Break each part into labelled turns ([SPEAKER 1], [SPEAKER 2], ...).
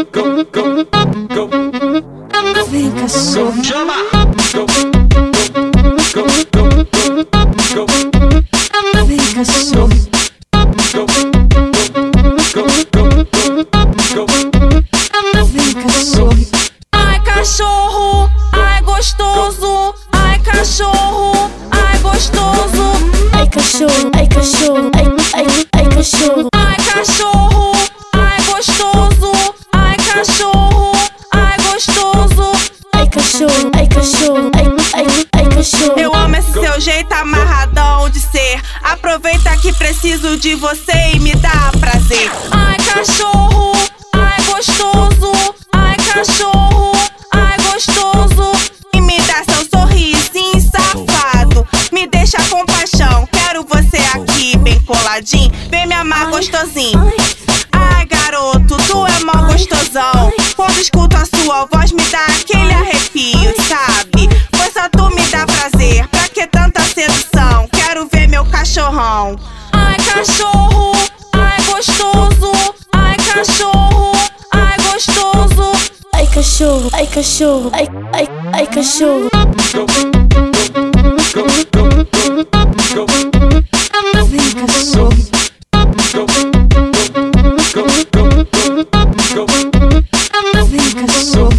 [SPEAKER 1] Vem, cachorro.
[SPEAKER 2] Chama!
[SPEAKER 1] Vem, cachorro. Vem, cachorro.
[SPEAKER 3] Ai, cachorro, ai, gostoso. Ai, cachorro, ai, gostoso.
[SPEAKER 1] Ai, cachorro, ai, cachorro, ai, cachorro.
[SPEAKER 3] Ai, cachorro, ai, gostoso. Ai, cachorro, ai, gostoso.
[SPEAKER 1] Ai, cachorro, ai, cachorro, ai, cachorro.
[SPEAKER 3] Eu amo esse seu jeito amarradão de ser. Aproveita que preciso de você e me dá prazer. Ai, cachorro, ai, gostoso. Ai, cachorro, ai, gostoso. E me dá seu sorrisinho safado. Me deixa com paixão. Quero você aqui bem coladinho. Vem me amar gostosinho. Ai, garoto, tu é mó gostosão. Quando escuto a sua voz me dá aquele arrepio, sabe? Pois só tu me dá prazer. Pra que tanta sedução? Quero ver meu cachorrão. Ai, cachorro, ai, gostoso. Ai, cachorro, ai, gostoso.
[SPEAKER 1] Ai, cachorro, ai, cachorro, ai, cachorro. Vem, cachorro. Vem, cachorro.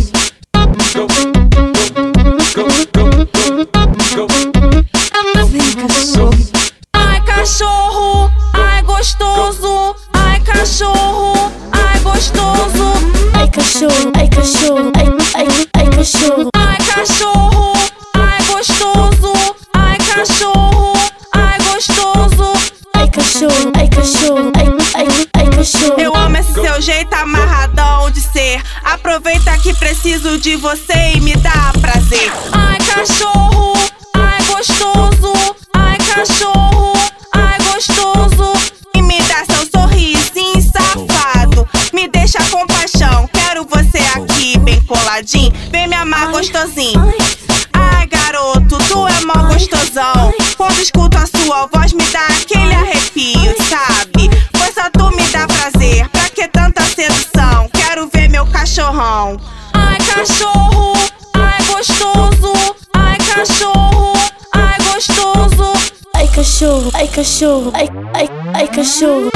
[SPEAKER 1] Vem, cachorro.
[SPEAKER 3] Ai, cachorro, ai, gostoso. Ai, cachorro, ai, gostoso.
[SPEAKER 1] Ai, cachorro, ai, cachorro, ai, cachorro.
[SPEAKER 3] Ai, cachorro, ai, gostoso. Ai, cachorro, ai, gostoso.
[SPEAKER 1] Ai, cachorro, ai, cachorro, ai, cachorro.
[SPEAKER 3] Eu amo esse seu jeito amarradão de ser. Aproveita que preciso de você e me dá prazer. Ai, cachorro, ai, gostoso. Ai, cachorro, ai, gostoso. E me dá seu sorrisinho safado. Me deixa com paixão. Quero você aqui bem coladinho. Vem me amar gostosinho. Ai, garoto, tu é mó gostosão. Quando escuto a sua voz me dá aquele arrepio, sabe? Pois só tu me dá prazer. Pra que tanta sedução? Quero ver meu cachorrão. Ai, cachorro, ai, gostoso. Ai, cachorro, ai, gostoso.
[SPEAKER 1] Ai, cachorro, ai, cachorro, ai, cachorro.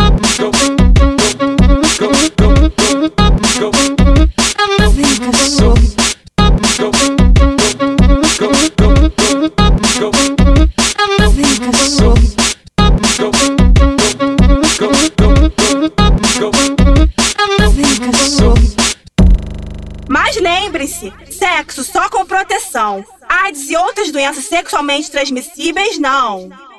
[SPEAKER 1] Vem, cachorro. Vem, cachorro. Vem, cachorro.
[SPEAKER 3] Mas lembre-se, sexo só com proteção. AIDS e outras doenças sexualmente transmissíveis, não.